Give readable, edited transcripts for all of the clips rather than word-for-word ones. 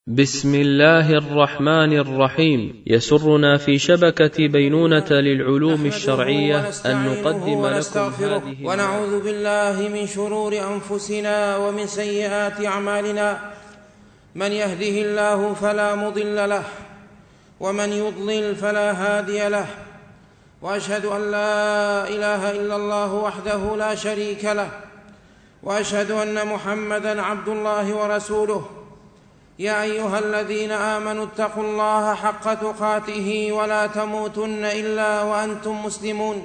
بسم الله الرحمن الرحيم. يسرنا في شبكة بينونة للعلوم الشرعية أن نقدم لكم هذه ونعوذ بالله من شرور أنفسنا ومن سيئات أعمالنا، من يهده الله فلا مضل له ومن يضلل فلا هادي له، وأشهد أن لا إله إلا الله وحده لا شريك له، وأشهد أن محمدًا عبد الله ورسوله. يا أيها الذين آمنوا اتقوا الله حق تقاته ولا تموتن إلا وأنتم مسلمون.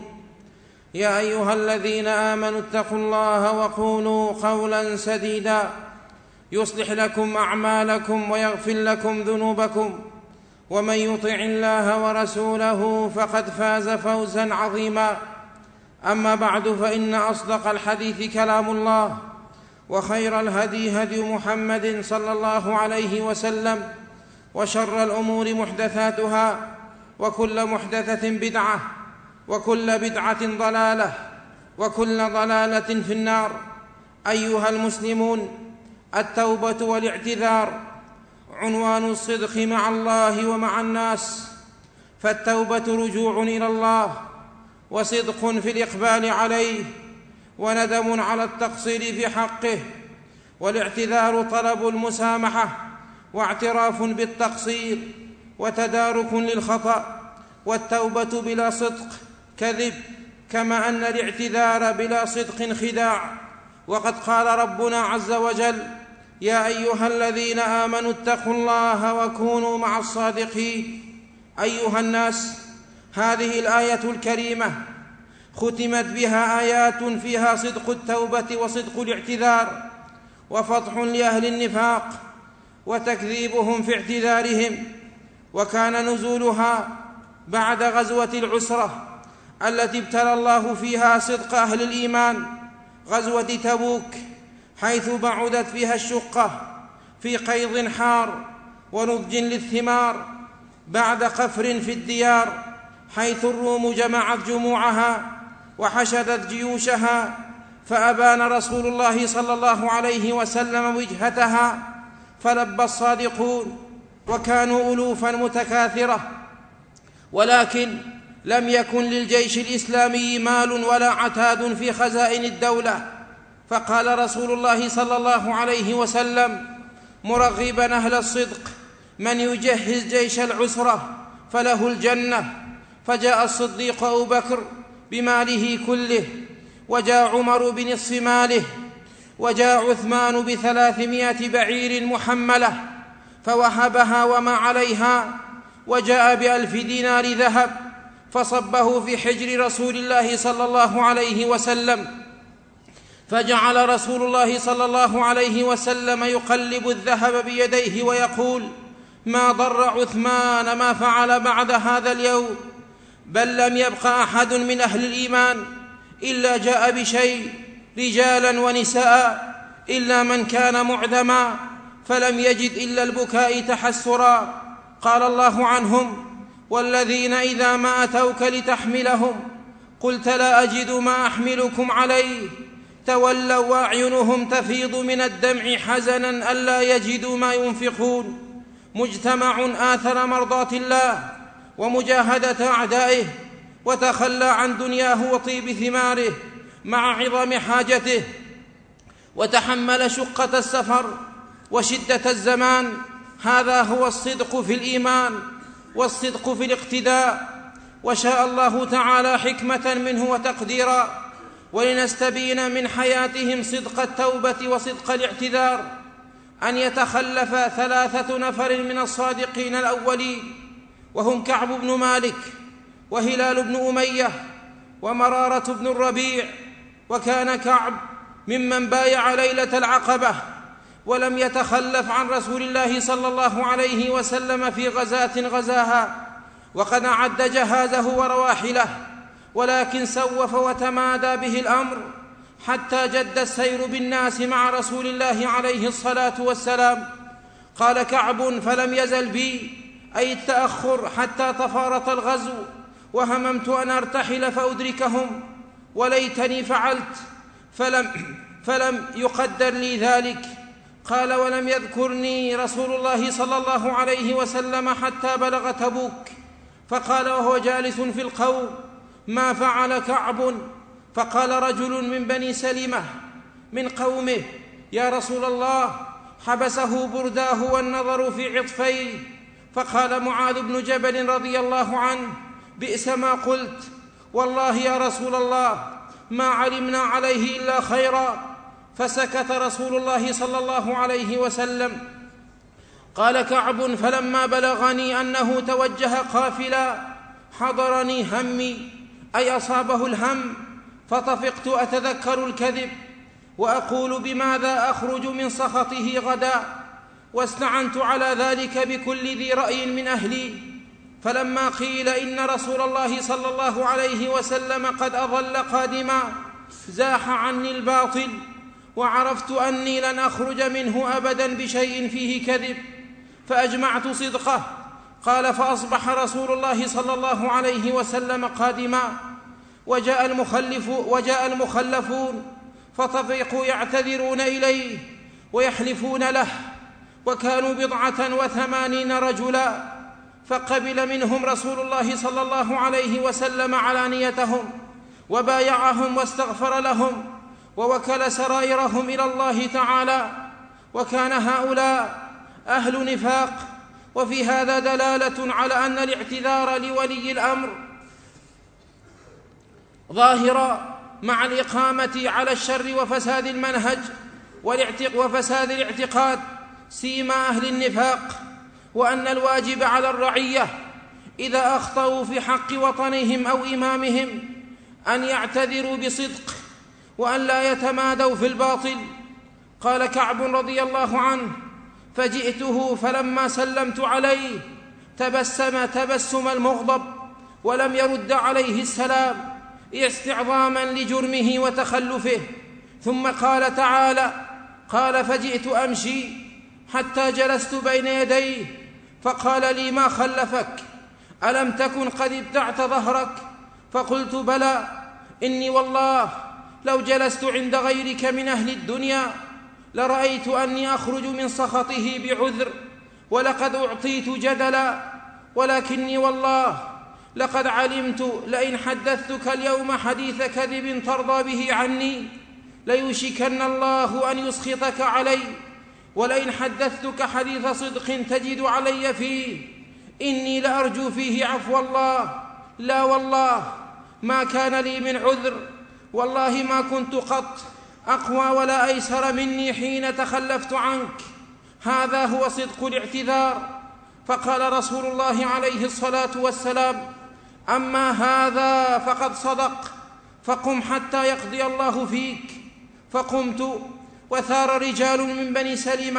يا أيها الذين آمنوا اتقوا الله وقولوا قولا سديدا يصلح لكم أعمالكم ويغفر لكم ذنوبكم، ومن يطع الله ورسوله فقد فاز فوزا عظيما. أما بعد، فإن أصدق الحديث كلام الله، وخير الهدي هدي محمد صلى الله عليه وسلم، وشر الأمور محدثاتها، وكل محدثة بدعة، وكل بدعة ضلالة، وكل ضلالة في النار. أيها المسلمون، التوبة والاعتذار عنوان الصدق مع الله ومع الناس. فالتوبة رجوع إلى الله، وصدق في الإقبال عليه، وندم على التقصير في حقه. والاعتذار طلب المسامحة، واعتراف بالتقصير، وتدارك للخطأ. والتوبة بلا صدق كذب، كما أن الاعتذار بلا صدق خداع. وقد قال ربنا عز وجل: يا أيها الذين آمنوا اتقوا الله وكونوا مع الصادقين. أيها الناس، هذه الآية الكريمة ختمت بها آيات فيها صدق التوبة وصدق الاعتذار، وفضح لأهل النفاق وتكذيبهم في اعتذارهم. وكان نزولها بعد غزوة العسرة التي ابتلى الله فيها صدق أهل الإيمان، غزوة تبوك، حيث بعدت فيها الشقة في قيض حار ونضج للثمار، بعد قفر في الديار، حيث الروم جمعت جموعها وحشدت جيوشها، فأبان رسول الله صلى الله عليه وسلم وجهتها، فلبى الصادقون، وكانوا ألوفا متكاثرة. ولكن لم يكن للجيش الإسلامي مال ولا عتاد في خزائن الدولة، فقال رسول الله صلى الله عليه وسلم مرغبا أهل الصدق: من يجهز جيش العسرة فله الجنة. فجاء الصديق أبو بكر بماله كله، وجاء عمر بنصف ماله، وجاء عثمان ب300 بعير محملة فوهبها وما عليها، وجاء ب1000 دينار ذهب فصبه في حجر رسول الله صلى الله عليه وسلم. فجعل رسول الله صلى الله عليه وسلم يقلب الذهب بيديه ويقول: ما ضر عثمان ما فعل بعد هذا اليوم، بل لم يبق أحد من أهل الإيمان إلا جاء بشيء، رجالا ونساء، إلا من كان معدما فلم يجد إلا البكاء تحسرا. قال الله عنهم: والذين إذا ما أتوك لتحملهم قلت لا أجد ما أحملكم عليه، تولوا وأعينهم تفيض من الدمع حزنا ألا يجدوا ما ينفقون. مجتمع آثر مرضاة الله ومجاهدة أعدائه، وتخلى عن دنياه وطيب ثماره مع عظم حاجته، وتحمل شقة السفر وشدة الزمان. هذا هو الصدق في الإيمان والصدق في الاقتداء. وشاء الله تعالى حكمة منه وتقديرا ولنستبين من حياتهم صدق التوبة وصدق الاعتذار أن يتخلف 3 نفر من الصادقين الأولين، وهم كعب بن مالك، وهلال بن أمية، ومرارة بن الربيع. وكان كعب ممن بايع ليلة العقبة، ولم يتخلف عن رسول الله صلى الله عليه وسلم في غزاة غزاها، وقد أعد جهازه ورواحله، ولكن سوف وتمادى به الأمر حتى جد السير بالناس مع رسول الله عليه الصلاة والسلام. قال كعب: فلم يزل بي أي التأخر حتى تفارط الغزو، وهممت أن أرتحل فأدركهم، وليتني فعلت فلم يقدر لي ذلك. قال: ولم يذكرني رسول الله صلى الله عليه وسلم حتى بلغ تبوك. فقال وهو جالس في القوم: ما فعل كعب؟ فقال رجل من بني سلمة من قومه: يا رسول الله، حبسه برداه والنظر في عطفيه. فقال معاذ بن جبل رضي الله عنه: بئس ما قلت، والله يا رسول الله ما علمنا عليه إلا خيرا. فسكت رسول الله صلى الله عليه وسلم. قال كعب: فلما بلغني أنه توجه قافلا حضرني همي، أي أصابه الهم، فطفقت أتذكر الكذب وأقول بماذا أخرج من سخطه غدا، واستعنت على ذلك بكل ذي رأي من أهلي. فلما قيل إن رسول الله صلى الله عليه وسلم قد أظل قادما زاح عني الباطل، وعرفت أني لن أخرج منه أبدا بشيء فيه كذب، فأجمعت صدقه. قال: فأصبح رسول الله صلى الله عليه وسلم قادما، وجاء المخلفون فطفقوا يعتذرون إليه ويحلفون له، وكانوا 87 رجلا. فقبل منهم رسول الله صلى الله عليه وسلم علانيتهم وبايعهم واستغفر لهم ووكل سرائرهم إلى الله تعالى، وكان هؤلاء أهل نفاق. وفي هذا دلالة على أن الاعتذار لولي الأمر ظاهرا مع الإقامة على الشر وفساد المنهج وفساد الاعتقاد سيما أهل النفاق، وأن الواجب على الرعية إذا أخطأوا في حق وطنهم أو إمامهم أن يعتذروا بصدق وأن لا يتمادوا في الباطل. قال كعب رضي الله عنه: فجئته فلما سلمت عليه تبسم المغضب ولم يرد عليه السلام استعظاما لجرمه وتخلفه. ثم قال تعالى: قال: فجئت أمشي حتى جلست بين يديه فقال لي: ما خلفك؟ ألم تكن قد ابتعت ظهرك؟ فقلت: بلى، إني والله لو جلست عند غيرك من أهل الدنيا لرأيت أني أخرج من سخطه بعذر، ولقد أعطيت جدلا، ولكني والله لقد علمت لئن حدثتك اليوم حديث كذب ترضى به عني ليوشكن الله أن يسخطك علي، ولئن حدثتك حديث صدق تجد علي فيه إني لأرجو فيه عفو الله. لا والله ما كان لي من عذر، والله ما كنت قط أقوى ولا أيسر مني حين تخلفت عنك. هذا هو صدق الاعتذار. فقال رسول الله عليه الصلاة والسلام: أما هذا فقد صدق، فقم حتى يقضي الله فيك. فقمت وثار رجال من بني سلمة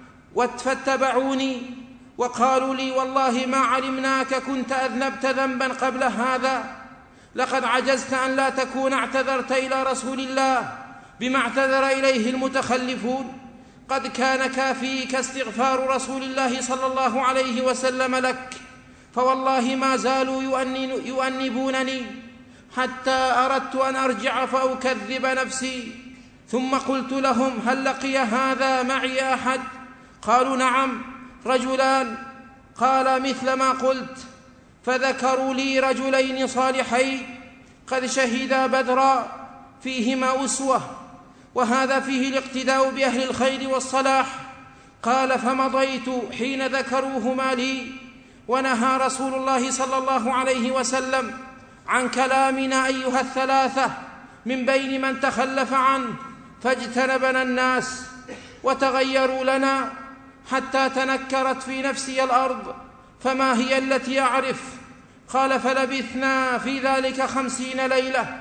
فاتبعوني وقالوا لي: والله ما علمناك كنت أذنبت ذنبا قبل هذا، لقد عجزت أن لا تكون اعتذرت إلى رسول الله بما اعتذر إليه المتخلفون. قد كان كافيك استغفار رسول الله صلى الله عليه وسلم لك، فوالله ما زالوا يؤنبونني حتى أردت أن أرجع فأكذب نفسي. ثم قلت لهم: هل لقي هذا معي أحد؟ قالوا: نعم، رجلان. قال: مثل ما قلت. فذكروا لي رجلين صالحين قد شهدا بدرا فيهما أسوة، وهذا فيه الاقتداء بأهل الخير والصلاح. قال: فمضيت حين ذكروهما لي، ونهى رسول الله صلى الله عليه وسلم عن كلامنا أيها الثلاثة من بين من تخلف عنه، فاجتنبنا الناس وتغيروا لنا حتى تنكرت في نفسي الأرض، فما هي التي أعرف؟ قال: فلبثنا في ذلك 50 ليلة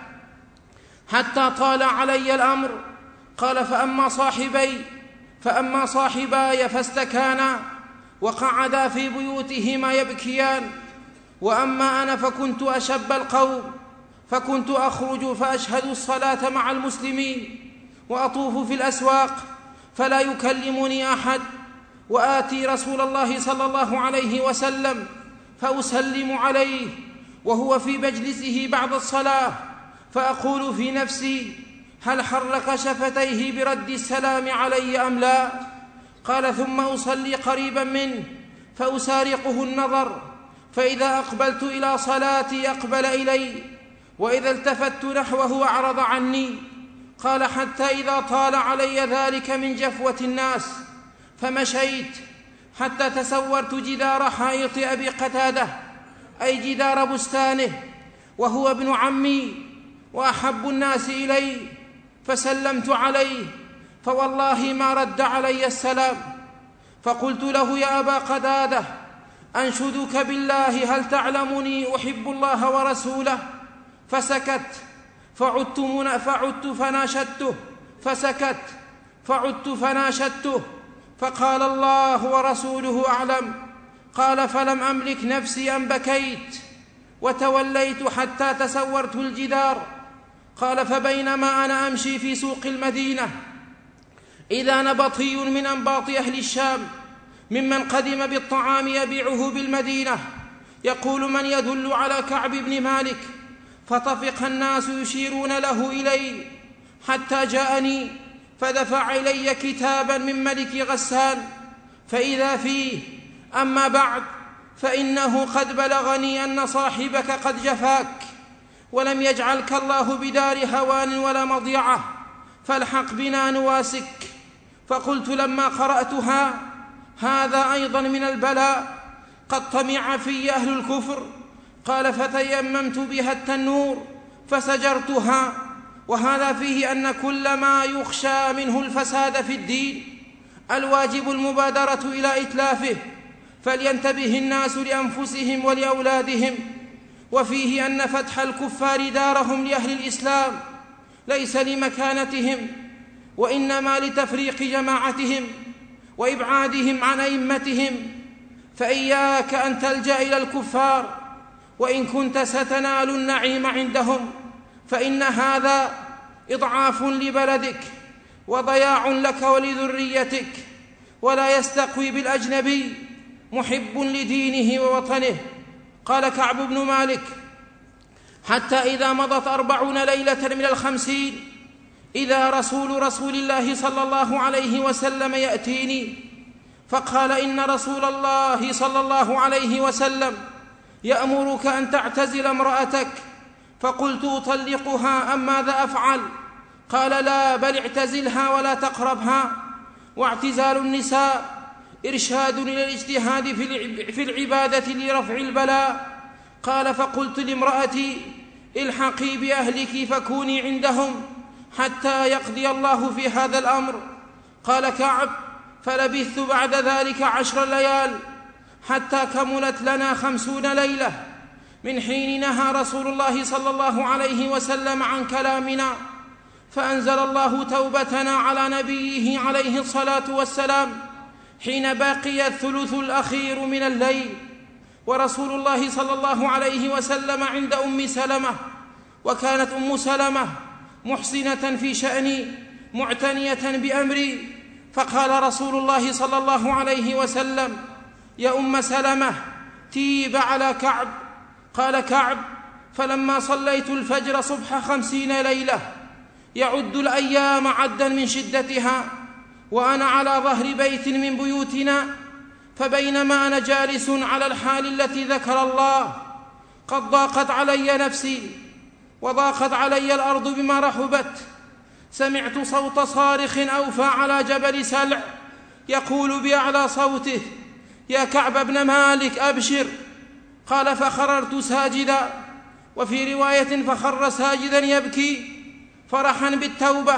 حتى طال علي الأمر. قال: فأما صاحباي فاستكانا وقعدا في بيوتهما يبكيان، وأما أنا فكنت أشب القوم، فكنت أخرج فأشهد الصلاة مع المسلمين وأطوف في الأسواق فلا يكلمني أحد، وآتي رسول الله صلى الله عليه وسلم فأسلم عليه وهو في مجلسه بعد الصلاة، فأقول في نفسي: هل حرك شفتيه برد السلام علي أم لا؟ قال: ثم أصلي قريبا منه فأسارقه النظر، فإذا أقبلت إلى صلاتي أقبل إلي، وإذا التفت نحوه أعرض عني. قال: حتى إذا طال علي ذلك من جفوة الناس فمشيت حتى تسورت جدار حائط أبي قتادة، أي جدار بستانه، وهو ابن عمي وأحب الناس إلي، فسلمت عليه، فوالله ما رد علي السلام. فقلت له: يا أبا قتادة، أنشدك بالله هل تعلمني أحب الله ورسوله؟ فسكت، فعدت فناشدته، فسكت، فعدت فناشدته، فقال: الله ورسوله أعلم. قال: فلم أملك نفسي أن بكيت وتوليت حتى تسورت الجدار. قال: فبينما أنا أمشي في سوق المدينة إذا نبطي من أنباط أهل الشام ممن قدم بالطعام يبيعه بالمدينة يقول: من يدل على كعب بن مالك؟ فطفق الناس يشيرون له إلي حتى جاءني، فدفع إلي كتابا من ملك غسان، فإذا فيه: أما بعد، فإنه قد بلغني أن صاحبك قد جفاك، ولم يجعلك الله بدار هوان ولا مضيعة، فالحق بنا نواسك. فقلت لما قرأتها: هذا أيضا من البلاء، قد طمع في أهل الكفر. قال: فتيممت بها التنور فسجرتها. وهذا فيه أن كل ما يخشى منه الفساد في الدين الواجب المبادرة إلى إتلافه، فلينتبه الناس لأنفسهم ولأولادهم. وفيه أن فتح الكفار دارهم لأهل الإسلام ليس لمكانتهم، وإنما لتفريق جماعتهم وإبعادهم عن أئمتهم، فإياك أن تلجأ إلى الكفار وإن كنت ستنال النعيم عندهم، فإن هذا إضعاف لبلدك وضياع لك ولذريتك، ولا يستقوي بالأجنبي محب لدينه ووطنه. قال كعب بن مالك: حتى إذا مضت 40 ليلة من 50 إذا رسول الله صلى الله عليه وسلم يأتيني فقال: إن رسول الله صلى الله عليه وسلم يأمرك أن تعتزل امرأتك. فقلت: أطلقها أم ماذا أفعل؟ قال: لا، بل اعتزلها ولا تقربها. واعتزال النساء إرشاد إلى الاجتهاد في العبادة لرفع البلاء. قال: فقلت لامرأتي: الحقي بأهلك فكوني عندهم حتى يقضي الله في هذا الأمر. قال كعب: فلبثت بعد ذلك 10 ليال حتى كملت لنا 50 ليلة من حين نهى رسول الله صلى الله عليه وسلم عن كلامنا، فأنزل الله توبتنا على نبيه عليه الصلاة والسلام حين بقي الثلث الأخير من الليل، ورسول الله صلى الله عليه وسلم عند أم سلمة، وكانت أم سلمة محسنة في شأني معتنية بأمري، فقال رسول الله صلى الله عليه وسلم: يا أم سلمة، تيب على كعب. قال كعب: فلما صليت الفجر صبح 50 ليلة يعد الأيام عدا من شدتها، وأنا على ظهر بيت من بيوتنا، فبينما أنا جالس على الحال التي ذكر الله قد ضاقت علي نفسي وضاقت علي الأرض بما رحبت، سمعت صوت صارخ أوفى على جبل سلع يقول بأعلى صوته: يا كعب بن مالك أبشر. قال: فخررت ساجدا، وفي رواية فخر ساجدا يبكي فرحا بالتوبة،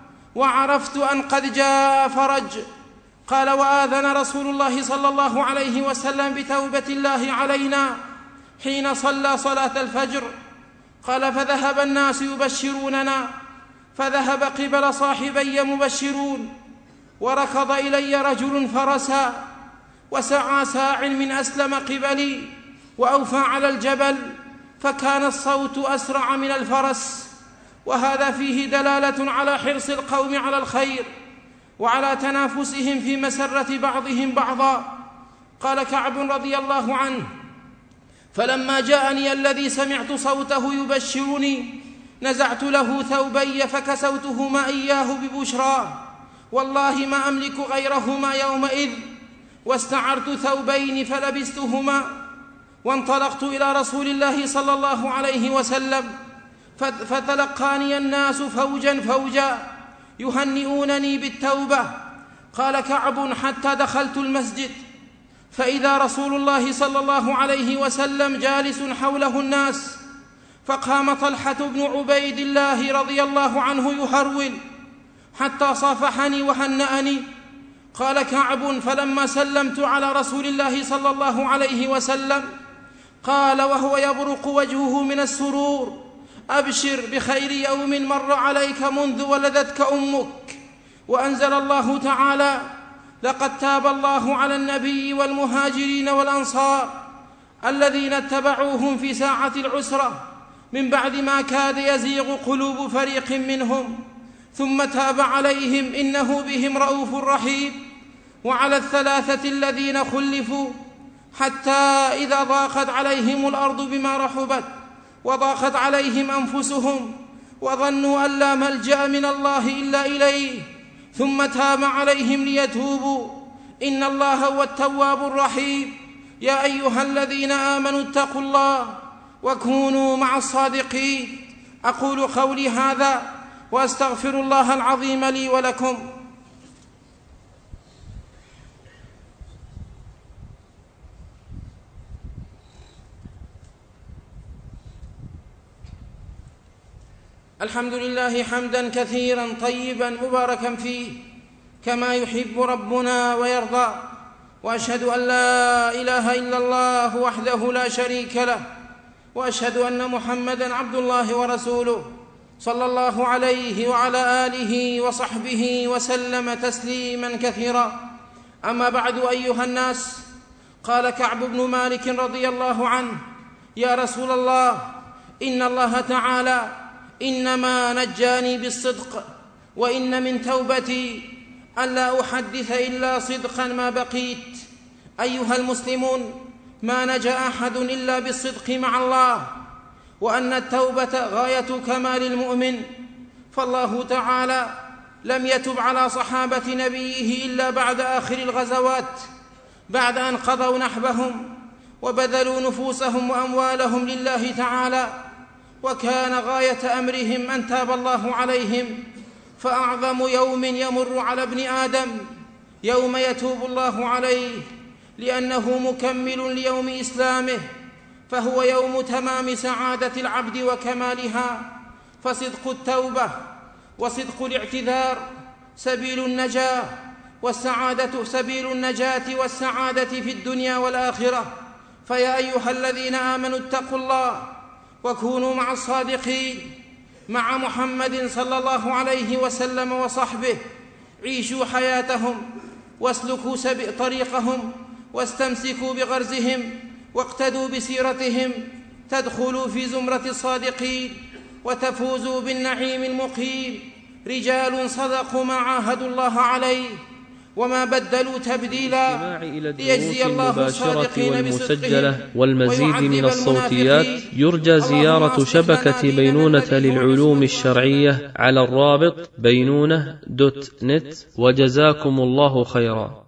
وعرفت أن قد جاء فرج. قال: وآذن رسول الله صلى الله عليه وسلم بتوبة الله علينا حين صلى صلاة الفجر. قال: فذهب الناس يبشروننا، فذهب قبل صاحبي مبشرون، وركض إلي رجل فرسا، وسعى ساع من أسلم قبلي وأوفى على الجبل، فكان الصوت أسرع من الفرس. وهذا فيه دلالة على حرص القوم على الخير وعلى تنافسهم في مسرة بعضهم بعضا. قال كعب رضي الله عنه: فلما جاءني الذي سمعت صوته يبشرني نزعت له ثوبي فكسوتهما إياه ببشراه، والله ما أملك غيرهما يومئذ، واستعرت ثوبين فلبستهما، وانطلقت إلى رسول الله صلى الله عليه وسلم، فتلقاني الناس فوجا فوجا يهنئونني بالتوبة. قال كعب: حتى دخلت المسجد فإذا رسول الله صلى الله عليه وسلم جالس حوله الناس، فقام طلحة بن عبيد الله رضي الله عنه يهرول حتى صافحني وهنأني. قال كعب: فلما سلمت على رسول الله صلى الله عليه وسلم قال وهو يبرق وجهه من السرور: أبشر بخير يوم مر عليك منذ ولدتك أمك. وأنزل الله تعالى: لقد تاب الله على النبي والمهاجرين والأنصار الذين اتبعوهم في ساعة العسرة من بعد ما كاد يزيغ قلوب فريق منهم ثم تاب عليهم إنه بهم رؤوف رحيم. وعلى الثلاثة الذين خلفوا حتى إذا ضاقت عليهم الأرض بما رحبت وضاقت عليهم أنفسهم وظنوا أن لا ملجأ من الله إلا إليه ثم تاب عليهم ليتوبوا إن الله هو التواب الرحيم. يا أيها الذين آمنوا اتقوا الله وكونوا مع الصادقين. أقول قولي هذا وأستغفر الله العظيم لي ولكم. الحمد لله حمدا كثيرا طيبا مباركا فيه كما يحب ربنا ويرضى، وأشهد أن لا إله إلا الله وحده لا شريك له، وأشهد أن محمدا عبد الله ورسوله صلى الله عليه وعلى آله وصحبه وسلم تسليما كثيرا. أما بعد أيها الناس، قال كعب بن مالك رضي الله عنه: يا رسول الله، إن الله تعالى إنما نجاني بالصدق، وإن من توبتي أن لا أحدث إلا صدقا ما بقيت. أيها المسلمون، ما نجا أحد إلا بالصدق مع الله، وأن التوبة غاية كمال المؤمن، فالله تعالى لم يتب على صحابة نبيه إلا بعد آخر الغزوات، بعد أن قضوا نحبهم وبذلوا نفوسهم وأموالهم لله تعالى، وكان غاية أمرهم أن تاب الله عليهم. فأعظم يوم يمر على ابن آدم يوم يتوب الله عليه، لأنه مكمل ليوم إسلامه، فهو يوم تمام سعادة العبد وكمالها. فصدق التوبة وصدق الاعتذار سبيل النجاة والسعادة، سبيل النجاة والسعادة في الدنيا والآخرة. فيا أيها الذين آمنوا اتقوا الله وكونوا مع الصادقين، مع محمد صلى الله عليه وسلم وصحبه. عيشوا حياتهم واسلكوا طريقهم واستمسكوا بغرزهم واقتدوا بسيرتهم، تدخلوا في زمرة الصادقين وتفوزوا بالنعيم المقيم. رجال صدقوا ما عاهدوا الله عليه وما بدلوا تبديلا، ليجزي الله الصادقين والمسجلة والمزيد من الصوتيات. يرجى زيارة شبكة بينونة للعلوم الشرعية على الرابط بينونة.net. وجزاكم الله خيرا.